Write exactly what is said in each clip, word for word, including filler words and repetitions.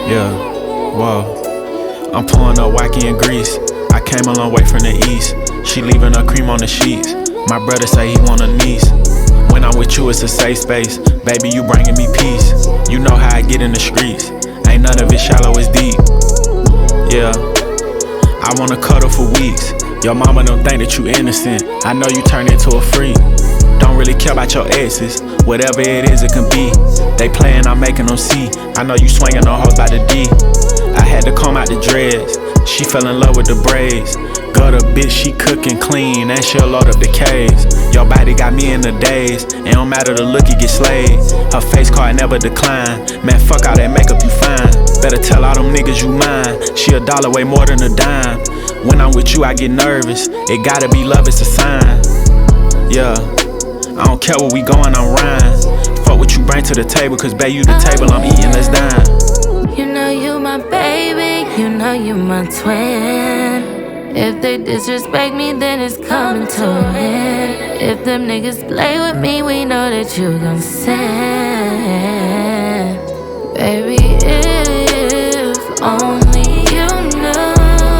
Yeah, whoa. I'm pulling up wacky in Greece. I came a long way from the east. She leaving her cream on the sheets. My brother say he want a niece. When I'm with you, it's a safe space. Baby, you bringing me peace. You know how I get in the streets. Ain't none of it shallow, it's deep. Yeah, I wanna cuddle for weeks. Your mama don't think that you innocent. I know you turn into a freak. Don't really care about your exes. Whatever it is, it can be. They playin', I'm making them see. I know you swinging on hoes by the D. I had to comb out the dreads. She fell in love with the braids. Got a bitch, she cookin' clean, and she'll load up the caves. Your body got me in the daze. It don't matter the look, you get slayed. Her face card never decline. Man, fuck all that makeup, you fine. Better tell all them niggas you mine. She a dollar way more than a dime. When I'm with you, I get nervous. It gotta be love, it's a sign. Yeah, I don't care where we going, I'm rhyme. Fuck what you bring to the table, cause babe, you the table, I'm eating, let's dine. You know you my baby, you know you my twin. If they disrespect me, then it's coming to an end. If them niggas play with me, we know that you gon' sin. Baby, if only you knew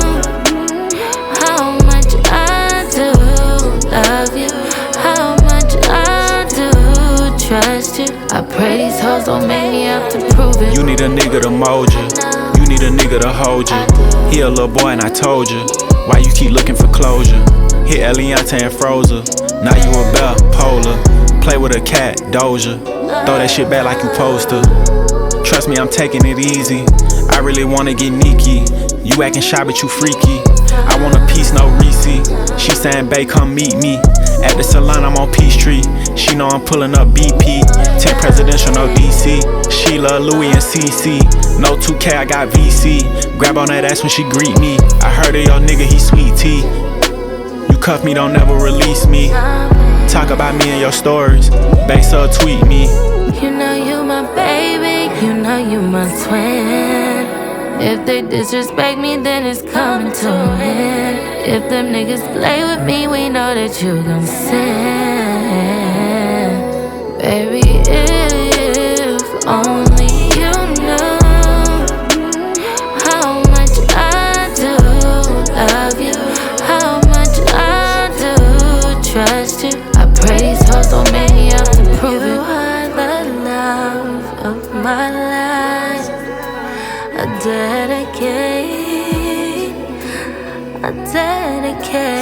how much I do love you, how much I do trust you. I pray these hoes don't make me have to prove it. You need a nigga to mold you. You need a nigga to hold you. He a little boy and I told you. Why you keep looking for closure? Hit Eliante and Frozer. Now you a bell, polar. Play with a cat, Doja. Throw that shit back like you supposed to. Trust me, I'm taking it easy. I really wanna get Nikki. You acting shy, but you freaky. I want a piece, no receipt. She saying, babe, come meet me. At the salon, I'm on Peachtree. She know I'm pulling up B P. ten presidential, no D C. Sheila, Louis, and C C. No two K, I got V C. Grab on that ass when she greet me. I heard of your nigga, he sweet tea. You cuff me, don't never release me. Talk about me in your stories. Bae, so tweet me. You know you my baby, you know you my twin. If they disrespect me, then it's coming to an end. If them niggas play with me, we know that you gon' sin. Baby, if only you knew how much I do love you, how much I do trust you. I pray these hoes don't make me have to prove it. You are the love of my life. I dedicate, I dedicate.